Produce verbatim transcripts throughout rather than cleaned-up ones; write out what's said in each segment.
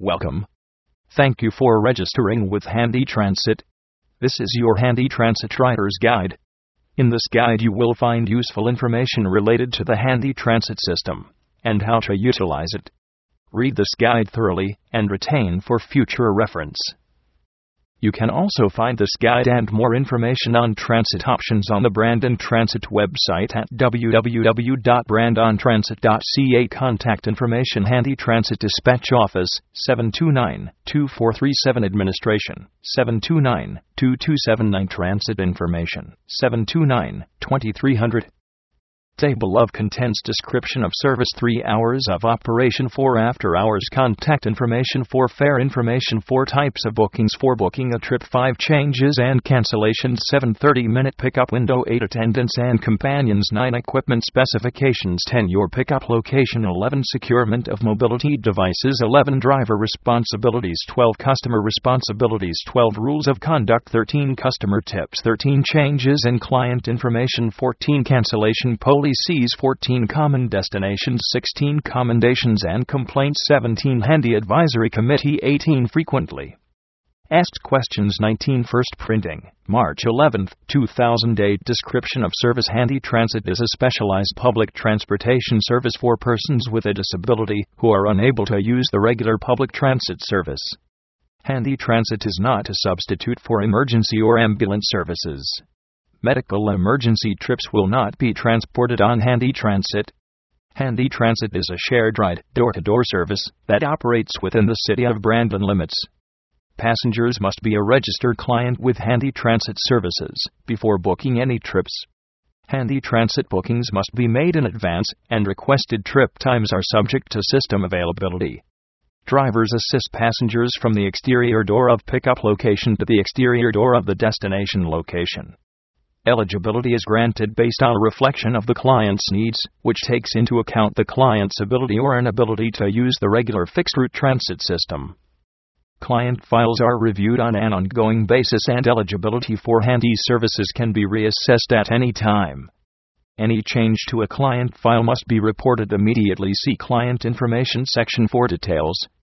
Welcome. Thank you for registering with Handy Transit. This is your Handy Transit Rider's Guide. In this guide you will find useful information related to the Handy Transit system and how to utilize it. Read this guide thoroughly and retain for future reference. You can also find this guide and more information on transit options on the Brandon Transit website at w w w dot brandon transit dot c a. Contact information: Handy Transit Dispatch Office, seven two nine, two four three seven. Administration, seven two nine, two two seven nine. Transit Information, seven two nine, two three zero zero. Table of Contents: Description of Service, three hours of operation, four after hours. Contact information, four fare information, four types of bookings, for booking a trip, five changes and cancellations, seven thirty minute pickup window, eight attendants and companions, nine equipment specifications, ten your pickup location, eleven securement of mobility devices, eleven driver responsibilities, twelve customer responsibilities, twelve rules of conduct, thirteen customer tips, thirteen changes in client information, fourteen cancellation policies, fourteen common destinations, sixteen commendations and complaints, seventeen Handy Advisory Committee, eighteen frequently asked questions, nineteen first printing, March eleventh, two thousand eight. Description of service: Handy Transit is a specialized public transportation service for persons with a disability who are unable to use the regular public transit service. Handy Transit is not a substitute for emergency or ambulance services. Medical emergency trips will not be transported on Handy Transit. Handy Transit is a shared ride, door-to-door service that operates within the City of Brandon limits. Passengers must be a registered client with Handy Transit services before booking any trips. Handy Transit bookings must be made in advance, and requested trip times are subject to system availability. Drivers assist passengers from the exterior door of pickup location to the exterior door of the destination location. Eligibility is granted based on a reflection of the client's needs, which takes into account the client's ability or inability to use the regular fixed-route transit system. Client files are reviewed on an ongoing basis, and eligibility for Handy services can be reassessed at any time. Any change to a client file must be reported immediately. See Client Information section for details.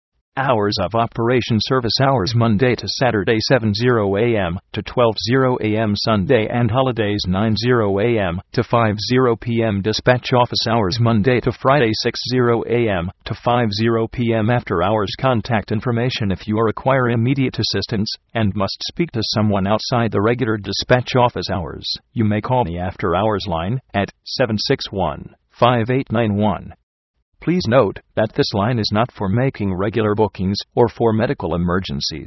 Hours of operation: service hours Monday to Saturday seven a m to twelve a m Sunday and holidays nine a m to five p m Dispatch office hours Monday to Friday six a m to five p m After hours: contact information: if you require immediate assistance and must speak to someone outside the regular dispatch office hours, you may call the after hours line at seven six one, five eight nine one. Please note that this line is not for making regular bookings or for medical emergencies.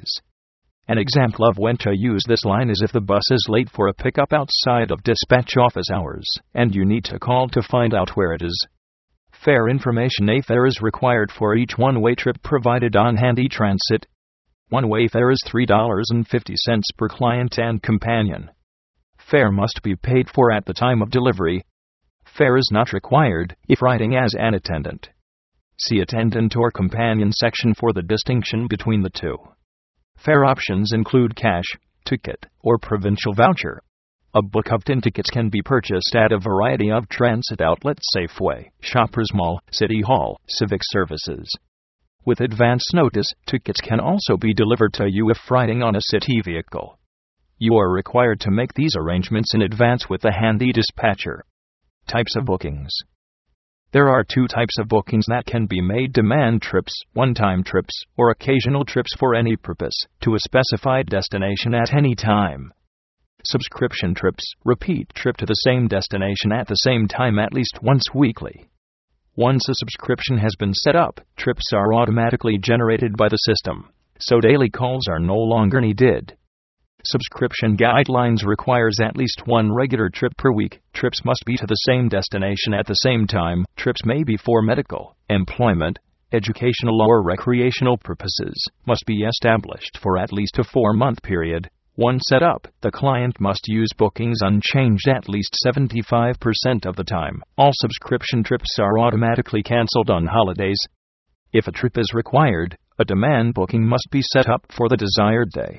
An example of when to use this line is if the bus is late for a pickup outside of dispatch office hours and you need to call to find out where it is. Fare information: a fare is required for each one-way trip provided on Handy Transit. One-way fare is three dollars and fifty cents per client and companion. Fare must be paid for at the time of delivery. Fare is not required if riding as an attendant. See Attendant or Companion section for the distinction between the two. Fare options include cash, ticket, or provincial voucher. A book of ten tickets can be purchased at a variety of transit outlets: Safeway, Shoppers Mall, City Hall, Civic Services. With advance notice, tickets can also be delivered to you if riding on a city vehicle. You are required to make these arrangements in advance with the Handy dispatcher. Types of bookings. There are two types of bookings that can be made: demand trips, one-time trips, or occasional trips for any purpose, to a specified destination at any time. Subscription trips, repeat trip to the same destination at the same time at least once weekly. Once a subscription has been set up, trips are automatically generated by the system, so daily calls are no longer needed. Subscription guidelines requires at least one regular trip per week. Trips must be to the same destination at the same time. Trips may be for medical, employment, educational or recreational purposes, must be established for at least a four-month period. Once set up, the client must use bookings unchanged at least seventy-five percent of the time. All subscription trips are automatically cancelled on holidays. If a trip is required, a demand booking must be set up for the desired day.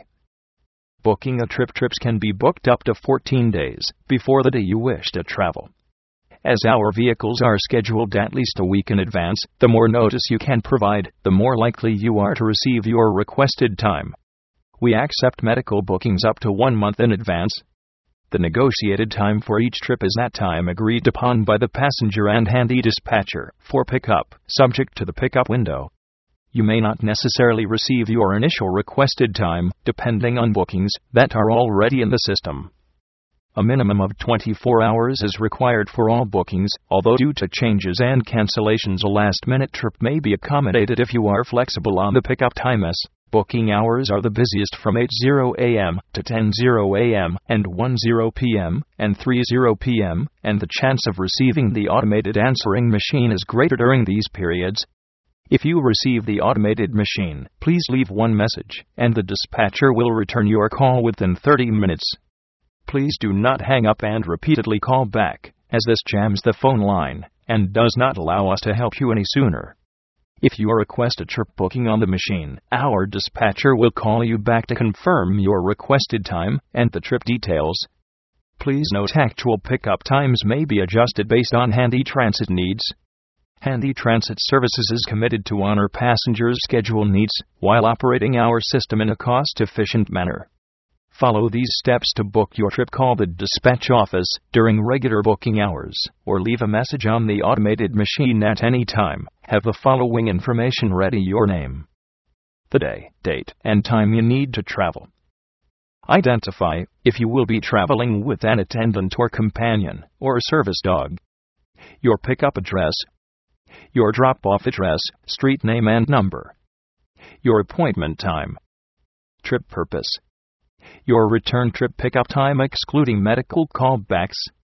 Booking a trip. Trips can be booked up to fourteen days before the day you wish to travel. As our vehicles are scheduled at least a week in advance, the more notice you can provide, the more likely you are to receive your requested time. We accept medical bookings up to one month in advance. The negotiated time for each trip is that time agreed upon by the passenger and handy dispatcher for pickup, subject to the pickup window. You may not necessarily receive your initial requested time, depending on bookings that are already in the system. A minimum of twenty-four hours is required for all bookings, although due to changes and cancellations a last-minute trip may be accommodated if you are flexible on the pickup time. As booking hours are the busiest from eight a m to ten a m and one p m and three p m, and the chance of receiving the automated answering machine is greater during these periods. If you receive the automated machine, please leave one message, and the dispatcher will return your call within thirty minutes. Please do not hang up and repeatedly call back, as this jams the phone line and does not allow us to help you any sooner. If you request a trip booking on the machine, our dispatcher will call you back to confirm your requested time and the trip details. Please note actual pickup times may be adjusted based on Handy Transit needs. Handy Transit Services is committed to honor passengers' schedule needs while operating our system in a cost-efficient manner. Follow these steps to book your trip. Call the dispatch office during regular booking hours, or leave a message on the automated machine at any time. Have the following information ready: your name, the day, date, and time you need to travel. Identify if you will be traveling with an attendant or companion, or a service dog. Your pickup address, your drop-off address, street name and number. Your appointment time. Trip purpose. Your return trip pickup time excluding medical callbacks.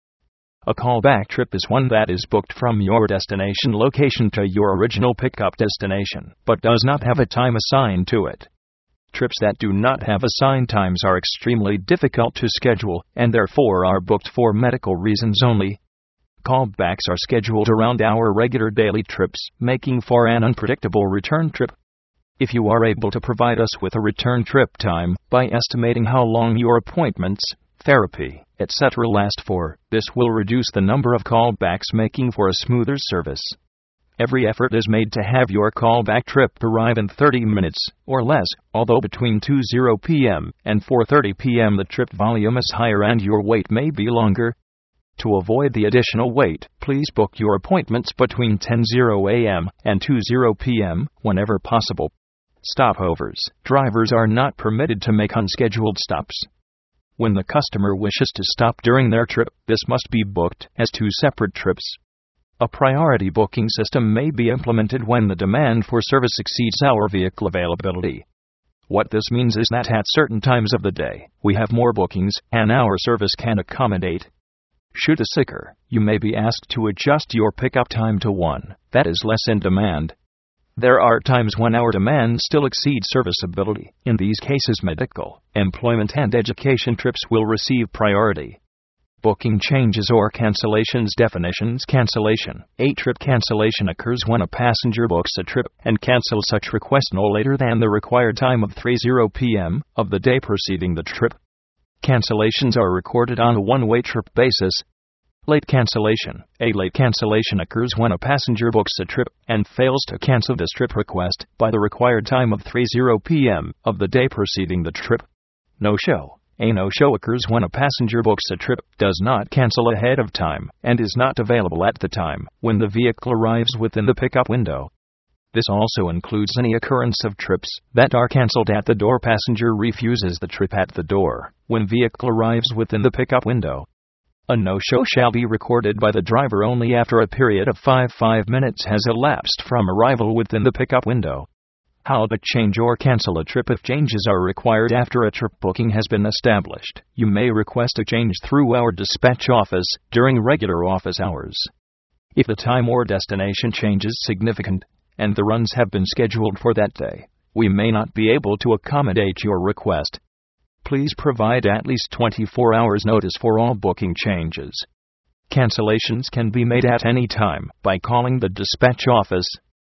A callback trip is one that is booked from your destination location to your original pickup destination, but does not have a time assigned to it. Trips that do not have assigned times are extremely difficult to schedule, and therefore are booked for medical reasons only. Callbacks are scheduled around our regular daily trips, making for an unpredictable return trip. If you are able to provide us with a return trip time by estimating how long your appointments, therapy, et cetera last for, this will reduce the number of callbacks, making for a smoother service. Every effort is made to have your callback trip arrive in thirty minutes or less, although between two p m and four thirty p m the trip volume is higher and your wait may be longer. To avoid the additional wait, please book your appointments between ten a m and two p m whenever possible. Stopovers. Drivers are not permitted to make unscheduled stops. When the customer wishes to stop during their trip, this must be booked as two separate trips. A priority booking system may be implemented when the demand for service exceeds our vehicle availability. What this means is that at certain times of the day, we have more bookings than our service can accommodate. Should this occur, you may be asked to adjust your pickup time to one that is less in demand. There are times when our demand still exceeds serviceability. In these cases, medical, employment, and education trips will receive priority. Booking changes or cancellations. Definitions. Cancellation. A trip cancellation occurs when a passenger books a trip and cancels such request no later than the required time of three p m of the day preceding the trip. Cancellations are recorded on a one-way trip basis. Late cancellation. A late cancellation occurs when a passenger books a trip and fails to cancel this trip request by the required time of three p m of the day preceding the trip. No-show. A no-show occurs when a passenger books a trip, does not cancel ahead of time, and is not available at the time when the vehicle arrives within the pickup window. This also includes any occurrence of trips that are canceled at the door. Passenger refuses the trip at the door when vehicle arrives within the pickup window. A no-show shall be recorded by the driver only after a period of five, five minutes has elapsed from arrival within the pickup window. How to change or cancel a trip. If changes are required after a trip booking has been established, you may request a change through our dispatch office during regular office hours. If the time or destination change is significant, and the runs have been scheduled for that day, we may not be able to accommodate your request. Please provide at least twenty-four hours notice for all booking changes. Cancellations can be made at any time by calling the dispatch office.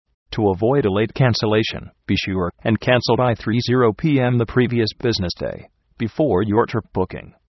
To avoid a late cancellation, be sure and cancel by three p m the previous business day, before your trip booking.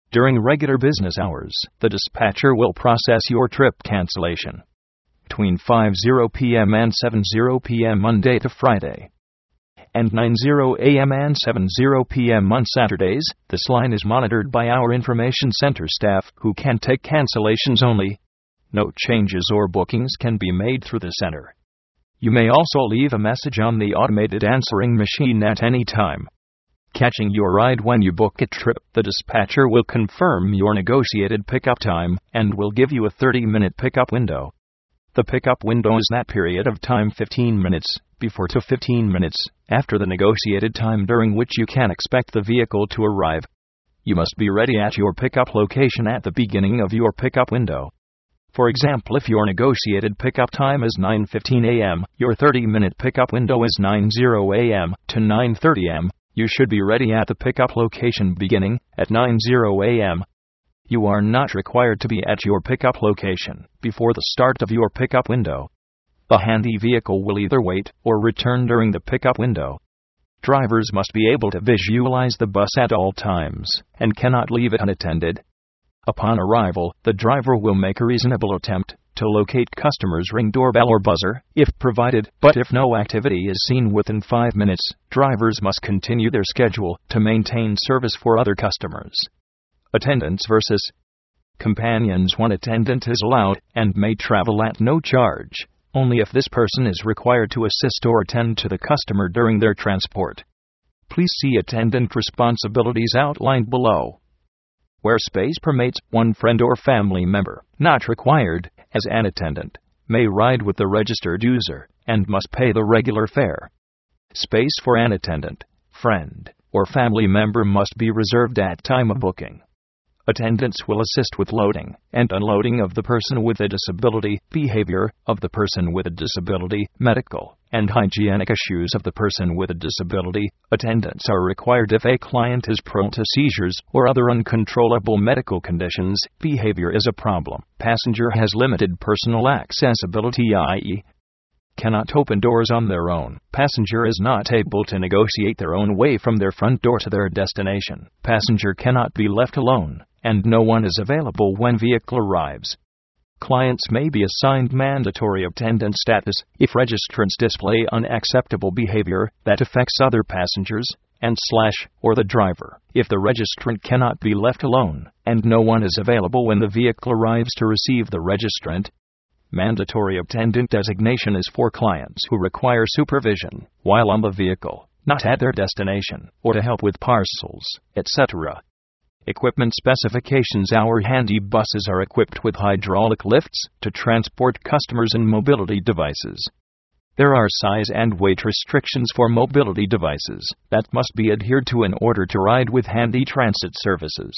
During regular business hours, the dispatcher will process your trip cancellation between five p.m. and seven p.m. Monday to Friday, and nine a.m. and seven p.m. on Saturdays. This line is monitored by our information center staff, who can take cancellations only. No changes or bookings can be made through the center. You may also leave a message on the automated answering machine at any time. Catching your ride when you book a trip, the dispatcher will confirm your negotiated pickup time and will give you a thirty-minute pickup window. The pickup window is that period of time fifteen minutes before to fifteen minutes after the negotiated time during which you can expect the vehicle to arrive. You must be ready at your pickup location at the beginning of your pickup window. For example, if your negotiated pickup time is nine fifteen a.m., your thirty-minute pickup window is nine a.m. to nine thirty a.m., you should be ready at the pickup location beginning at nine a.m. You are not required to be at your pickup location before the start of your pickup window. The handy vehicle will either wait or return during the pickup window. Drivers must be able to visualize the bus at all times and cannot leave it unattended. Upon arrival, the driver will make a reasonable attempt to locate customers' ring doorbell or buzzer, if provided, but if no activity is seen within five minutes, drivers must continue their schedule to maintain service for other customers. Attendants versus companions. One attendant is allowed and may travel at no charge, only if this person is required to assist or attend to the customer during their transport. Please see attendant responsibilities outlined below. Where space permits, one friend or family member, not required as an attendant, may ride with the registered user and must pay the regular fare. Space for an attendant, friend, or family member must be reserved at time of booking. Attendants will assist with loading and unloading of the person with a disability, behavior of the person with a disability, medical and hygienic issues of the person with a disability. Attendants are required if a client is prone to seizures or other uncontrollable medical conditions. Behavior is a problem. Passenger has limited personal accessibility, that is, cannot open doors on their own. Passenger is not able to negotiate their own way from their front door to their destination. Passenger cannot be left alone, and no one is available when vehicle arrives. Clients may be assigned mandatory attendant status if registrants display unacceptable behavior that affects other passengers and slash or the driver. If the registrant cannot be left alone and no one is available when the vehicle arrives to receive the registrant, mandatory attendant designation is for clients who require supervision while on the vehicle, not at their destination, or to help with parcels, et cetera. Equipment specifications. Our handy buses are equipped with hydraulic lifts to transport customers and mobility devices. There are size and weight restrictions for mobility devices that must be adhered to in order to ride with Handy Transit services.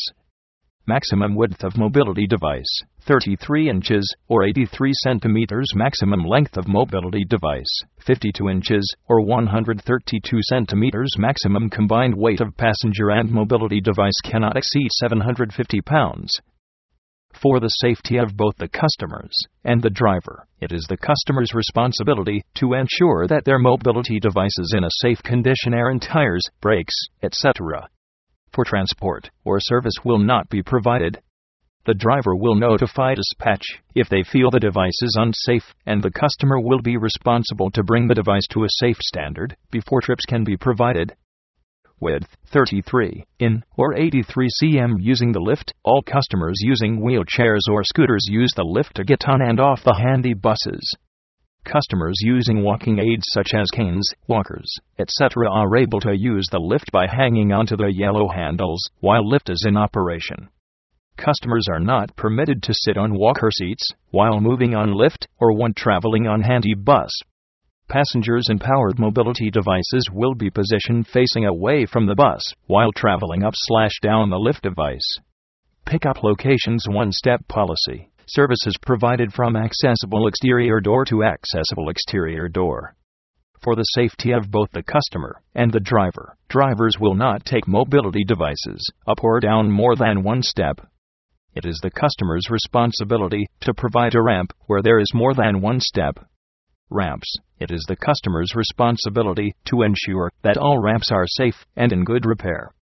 Maximum width of mobility device, thirty-three inches or eighty-three centimeters. Maximum length of mobility device, fifty-two inches or one hundred thirty-two centimeters. Maximum combined weight of passenger and mobility device cannot exceed seven hundred fifty pounds. For the safety of both the customers and the driver, it is the customer's responsibility to ensure that their mobility device is in a safe condition. Air and tires, brakes, et cetera for transport or service will not be provided. The driver will notify dispatch if they feel the device is unsafe, and the customer will be responsible to bring the device to a safe standard before trips can be provided. Width, thirty-three in or eighty-three centimeters. Using the lift. All customers using wheelchairs or scooters use the lift to get on and off the handy buses. Customers using walking aids such as canes, walkers, et cetera are able to use the lift by hanging onto the yellow handles while lift is in operation. Customers are not permitted to sit on walker seats while moving on lift or when traveling on handy bus. Passengers in powered mobility devices will be positioned facing away from the bus while traveling up slash down the lift device. Pickup locations. One-step policy. Services provided from accessible exterior door to accessible exterior door. For the safety of both the customer and the driver, drivers will not take mobility devices up or down more than one step. It is the customer's responsibility to provide a ramp where there is more than one step. Ramps. It is the customer's responsibility to ensure that all ramps are safe and in good repair.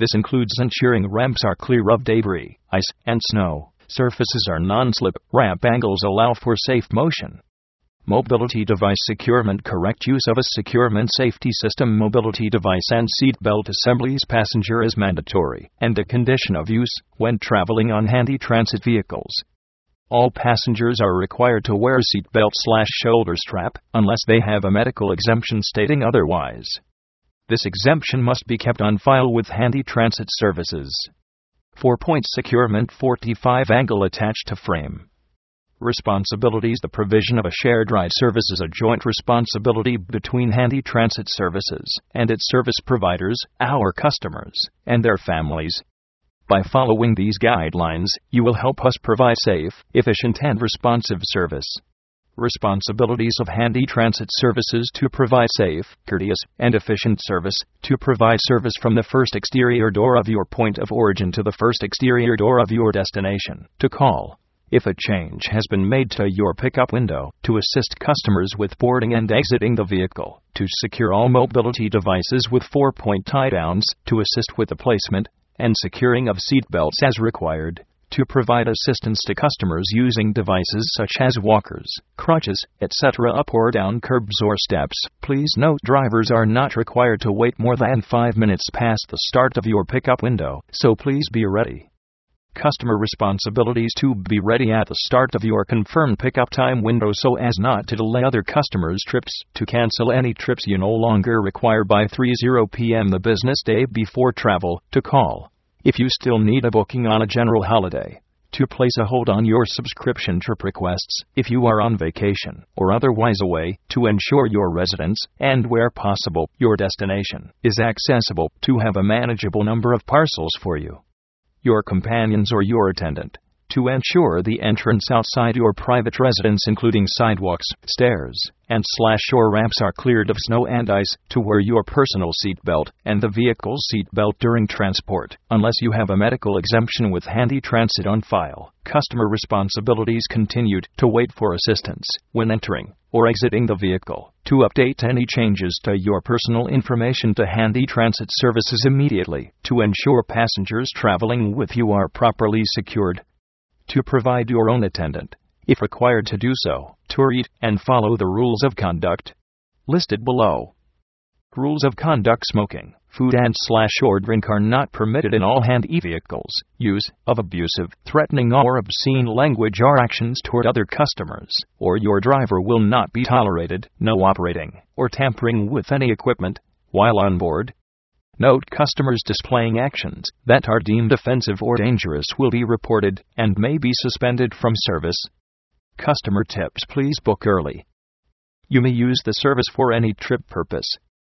This includes ensuring ramps are clear of debris, ice, and snow. Surfaces are non-slip. Ramp angles allow for safe motion. Mobility device securement. Correct use of a securement safety system, mobility device, and seat belt assemblies. Passenger is mandatory and a condition of use when traveling on handy transit vehicles. All passengers are required to wear a seat belt slash shoulder strap unless they have a medical exemption stating otherwise. This exemption must be kept on file with Handy Transit Services. four-point securement. forty-five angle attached to frame. Responsibilities. The provision of a shared ride service is a joint responsibility between Handy Transit Services and its service providers, our customers, and their families. By following these guidelines, you will help us provide safe, efficient, and responsive service. Responsibilities of Handy Transit Services: to provide safe, courteous, and efficient service, to provide service from the first exterior door of your point of origin to the first exterior door of your destination, to call if a change has been made to your pickup window, to assist customers with boarding and exiting the vehicle, to secure all mobility devices with four-point tie-downs, to assist with the placement and securing of seat belts as required, to provide assistance to customers using devices such as walkers, crutches, et cetera up or down curbs or steps. Please note, drivers are not required to wait more than five minutes past the start of your pickup window, so please be ready. Customer responsibilities: to be ready at the start of your confirmed pickup time window so as not to delay other customers' trips, to cancel any trips you no longer require by three p m the business day before travel, to call if you still need a booking on a general holiday, to place a hold on your subscription trip requests if you are on vacation or otherwise away, to ensure your residence, and where possible, your destination, is accessible, to have a manageable number of parcels for you, your companions, or your attendant, to ensure the entrance outside your private residence, including sidewalks, stairs, and slash shore ramps, are cleared of snow and ice, to wear your personal seat belt and the vehicle's seat belt during transport, unless you have a medical exemption with Handy Transit on file. Customer responsibilities continued: to wait for assistance when entering or exiting the vehicle, to update any changes to your personal information to Handy Transit Services immediately, to ensure passengers traveling with you are properly secured, to provide your own attendant, if required to do so, to read and follow the rules of conduct listed below. Rules of conduct: smoking, food, and slash or drink are not permitted in all Handy vehicles. Use of abusive, threatening, or obscene language or actions toward other customers or your driver will not be tolerated. No operating or tampering with any equipment while on board. Note: customers displaying actions that are deemed offensive or dangerous will be reported and may be suspended from service. Customer tips: please book early. You may use the service for any trip purpose.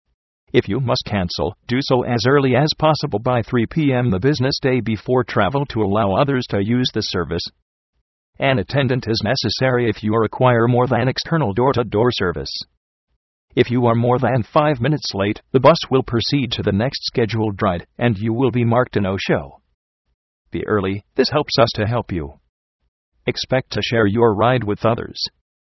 If you must cancel, do so as early as possible by three p m the business day before travel to allow others to use the service. An attendant is necessary if you require more than external door-to-door service. If you are more than five minutes late, the bus will proceed to the next scheduled ride, and you will be marked a no-show. Be early. This helps us to help you. Expect to share your ride with others.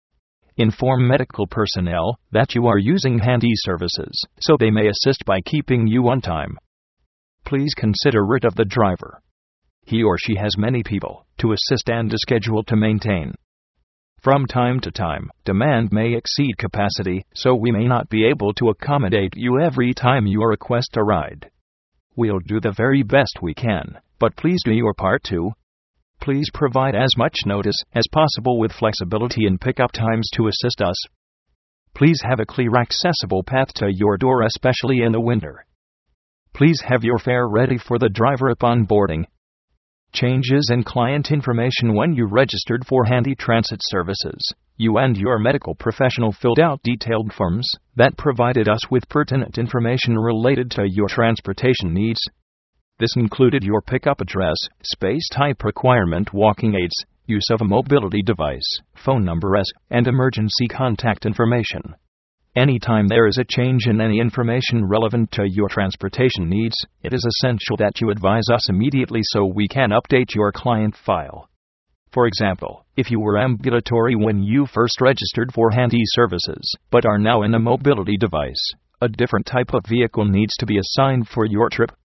Inform medical personnel that you are using Handy Services, so they may assist by keeping you on time. Please consider it of the driver. He or she has many people to assist and a schedule to maintain. From time to time, demand may exceed capacity, so we may not be able to accommodate you every time you request a ride. We'll do the very best we can, but please do your part too. Please provide as much notice as possible with flexibility in pickup times to assist us. Please have a clear, accessible path to your door, especially in the winter. Please have your fare ready for the driver upon boarding. Changes in client information: when you registered for Handy Transit Services, you and your medical professional filled out detailed forms that provided us with pertinent information related to your transportation needs. This included your pickup address, space type requirement, walking aids, use of a mobility device, phone number as, and emergency contact information. Anytime there is a change in any information relevant to your transportation needs, it is essential that you advise us immediately so we can update your client file. For example, if you were ambulatory when you first registered for Handy Services, but are now in a mobility device, a different type of vehicle needs to be assigned for your trip.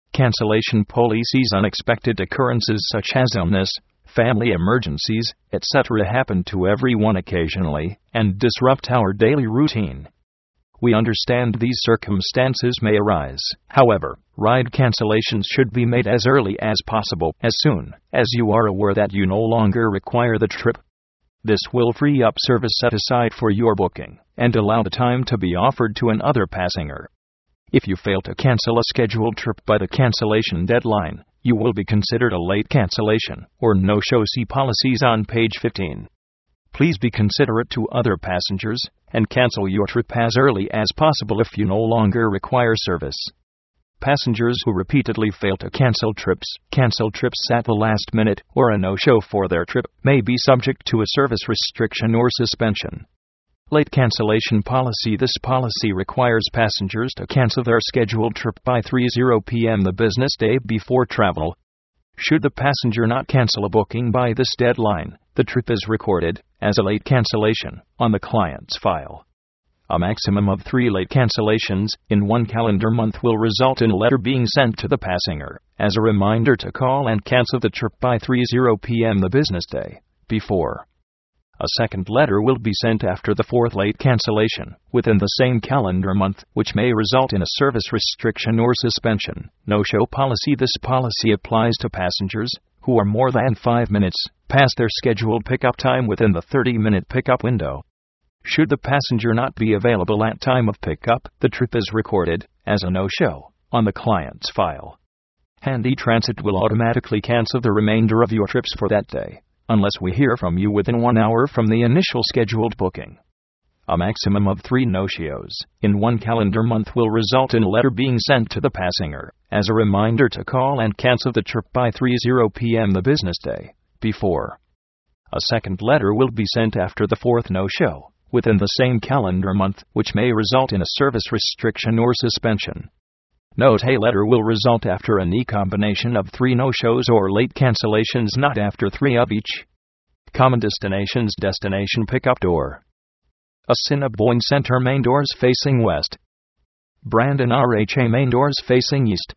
Cancellation policies. Unexpected occurrences such as illness, family emergencies, et cetera happen to everyone occasionally and disrupt our daily routine. We understand these circumstances may arise. However, ride cancellations should be made as early as possible, as soon as you are aware that you no longer require the trip. This will free up service set aside for your booking and allow the time to be offered to another passenger. If you fail to cancel a scheduled trip by the cancellation deadline, you will be considered a late cancellation or no-show. See policies on page fifteen. Please be considerate to other passengers and cancel your trip as early as possible if you no longer require service. Passengers who repeatedly fail to cancel trips, cancel trips at the last minute, or a no-show for their trip may be subject to a service restriction or suspension. Late cancellation policy. This policy requires passengers to cancel their scheduled trip by three p.m. the business day before travel. Should the passenger not cancel a booking by this deadline, the trip is recorded as a late cancellation on the client's file. A maximum of three late cancellations in one calendar month will result in a letter being sent to the passenger as a reminder to call and cancel the trip by three p.m. the business day before. A second letter will be sent after the fourth late cancellation within the same calendar month, which may result in a service restriction or suspension. No-show policy. This policy applies to passengers who are more than five minutes past their scheduled pickup time within the thirty-minute pickup window. Should the passenger not be available at time of pickup, the trip is recorded as a no-show on the client's file. Handy Transit will automatically cancel the remainder of your trips for that day, unless we hear from you within one hour from the initial scheduled booking. A maximum of three no-shows in one calendar month will result in a letter being sent to the passenger as a reminder to call and cancel the trip by three p.m. the business day before. A second letter will be sent after the fourth no-show within the same calendar month, which may result in a service restriction or suspension. Note: a letter will result after any combination of three no-shows or late cancellations, not after three of each. Common destinations. Destination pickup door: Assiniboine Center main doors facing west. Brandon R H A main doors facing east.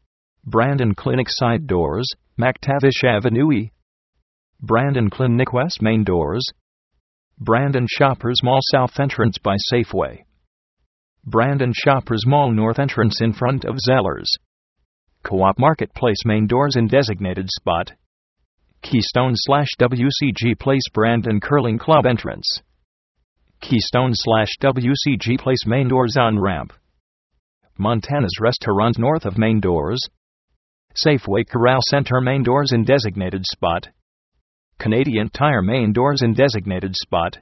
Brandon Clinic side doors, McTavish Avenue E. Brandon Clinic west main doors. Brandon Shoppers Mall south entrance by Safeway. Brandon Shoppers Mall north entrance in front of Zellers. Co-op Marketplace main doors in designated spot. Keystone slash W C G Place Brandon Curling Club entrance. Keystone slash W C G Place main doors on ramp. Montana's Restaurant north of main doors. Safeway Corral Center main doors in designated spot. Canadian Tire main doors in designated spot.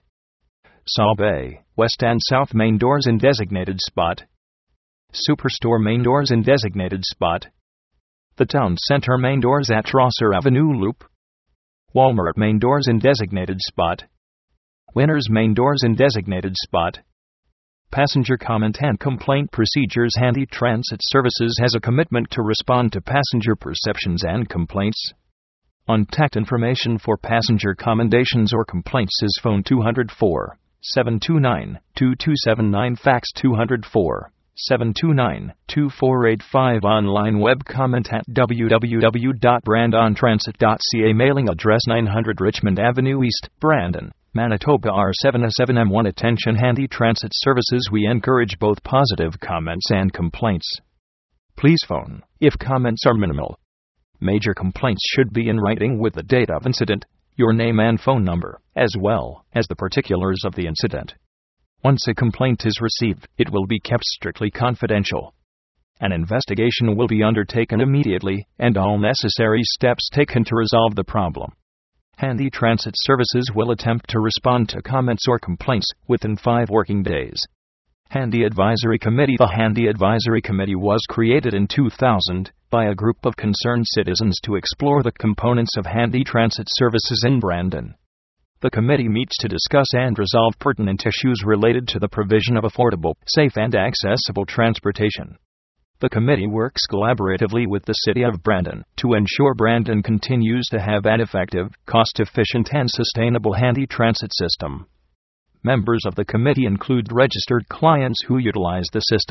Saw Bay, west and south main doors in designated spot. Superstore main doors in designated spot. The Town Center main doors at Rosser Avenue Loop. Walmart main doors in designated spot. Winners main doors in designated spot. Passenger comment and complaint procedures. Handy Transit Services has a commitment to respond to passenger perceptions and complaints. Contact information for passenger commendations or complaints is phone two oh four, seven two nine, two two seven nine, fax two oh four, seven two nine, two four eight five, online web comment at w w w dot brandon transit dot c a, mailing address nine hundred Richmond Avenue East, Brandon, Manitoba R seven oh seven M one. Attention Handy Transit Services, we encourage both positive comments and complaints. Please phone if comments are minimal. Major complaints should be in writing with the date of incident, your name and phone number, as well as the particulars of the incident. Once a complaint is received, it will be kept strictly confidential. An investigation will be undertaken immediately, and all necessary steps taken to resolve the problem. Handy Transit Services will attempt to respond to comments or complaints within five working days. Handy Advisory Committee. The Handy Advisory Committee was created in two thousand by a group of concerned citizens to explore the components of Handy Transit Services in Brandon. The committee meets to discuss and resolve pertinent issues related to the provision of affordable, safe and accessible transportation. The committee works collaboratively with the City of Brandon to ensure Brandon continues to have an effective, cost-efficient and sustainable handy transit system. Members of the committee include registered clients who utilize the system,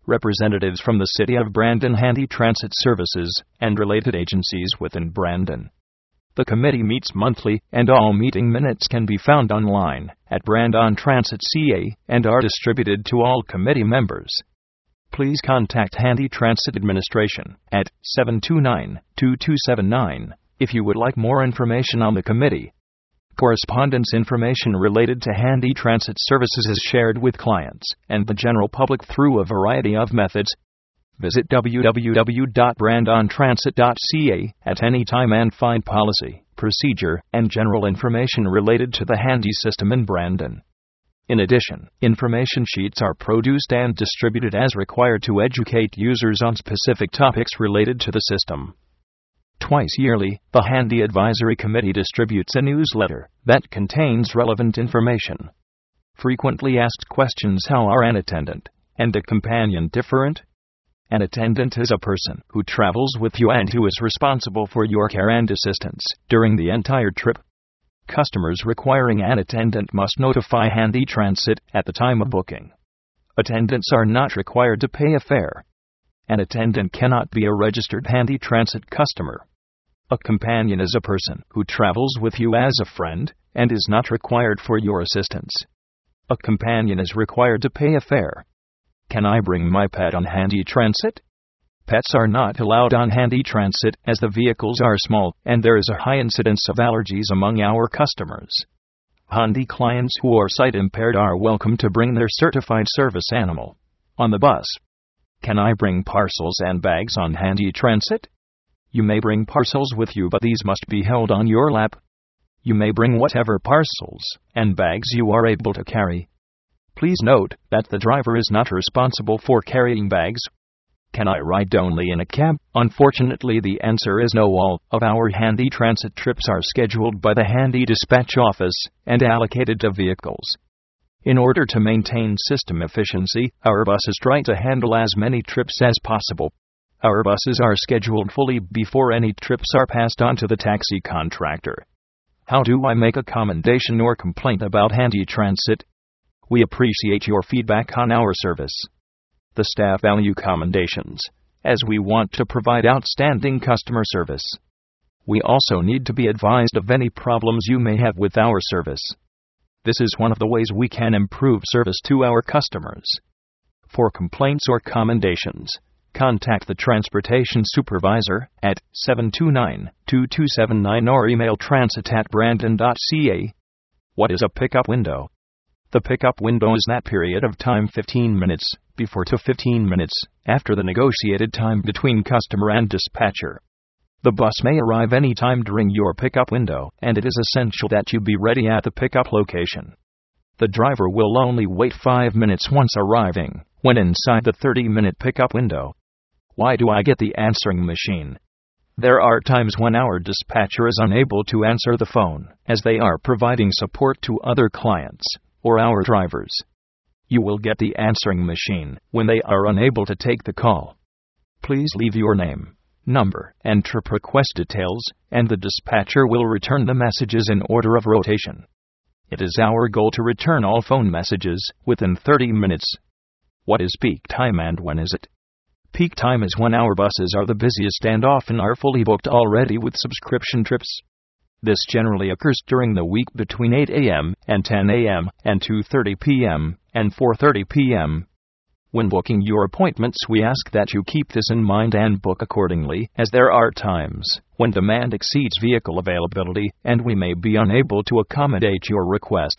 representatives from the City of Brandon Handy Transit Services, and related agencies within Brandon. The committee meets monthly, and all meeting minutes can be found online at Brandon Transit C A and are distributed to all committee members. Please contact Handy Transit Administration at seven two nine, two two seven nine if you would like more information on the committee. Correspondence information related to Handy Transit Services is shared with clients and the general public through a variety of methods. Visit w w w dot brandon transit dot c a at any time and find policy, procedure, and general information related to the Handy system in Brandon. In addition, information sheets are produced and distributed as required to educate users on specific topics related to the system. Twice yearly, the Handy Advisory Committee distributes a newsletter that contains relevant information. Frequently asked questions: how are an attendant and a companion different? An attendant is a person who travels with you and who is responsible for your care and assistance during the entire trip. Customers requiring an attendant must notify Handy Transit at the time of booking. Attendants are not required to pay a fare. An attendant cannot be a registered Handy Transit customer. A companion is a person who travels with you as a friend and is not required for your assistance. A companion is required to pay a fare. Can I bring my pet on Handy Transit? Pets are not allowed on Handy Transit as the vehicles are small and there is a high incidence of allergies among our customers. Handy clients who are sight impaired are welcome to bring their certified service animal on the bus. Can I bring parcels and bags on Handy Transit? You may bring parcels with you, but these must be held on your lap. You may bring whatever parcels and bags you are able to carry. Please note that the driver is not responsible for carrying bags. Can I ride only in a cab? Unfortunately, the answer is no. All of our Handy Transit trips are scheduled by the Handy Dispatch Office and allocated to vehicles. In order to maintain system efficiency, our buses try to handle as many trips as possible. Our buses are scheduled fully before any trips are passed on to the taxi contractor. How do I make a commendation or complaint about Handy Transit? We appreciate your feedback on our service. The staff value commendations, as we want to provide outstanding customer service. We also need to be advised of any problems you may have with our service. This is one of the ways we can improve service to our customers. For complaints or commendations, contact the transportation supervisor at seven two nine, two two seven nine or email transit at brandon dot c a. What is a pickup window? The pickup window is that period of time fifteen minutes before to fifteen minutes after the negotiated time between customer and dispatcher. The bus may arrive any time during your pickup window, and it is essential that you be ready at the pickup location. The driver will only wait five minutes once arriving, when inside the thirty-minute pickup window. Why do I get the answering machine? There are times when our dispatcher is unable to answer the phone, as they are providing support to other clients or our drivers. You will get the answering machine when they are unable to take the call. Please leave your name, number, and trip request details, and the dispatcher will return the messages in order of rotation. It is our goal to return all phone messages within thirty minutes. What is peak time and when is it? Peak time is when our buses are the busiest and often are fully booked already with subscription trips. This generally occurs during the week between eight a m and ten a m and two thirty p m and four thirty p m When booking your appointments, we ask that you keep this in mind and book accordingly, as there are times when demand exceeds vehicle availability and we may be unable to accommodate your request.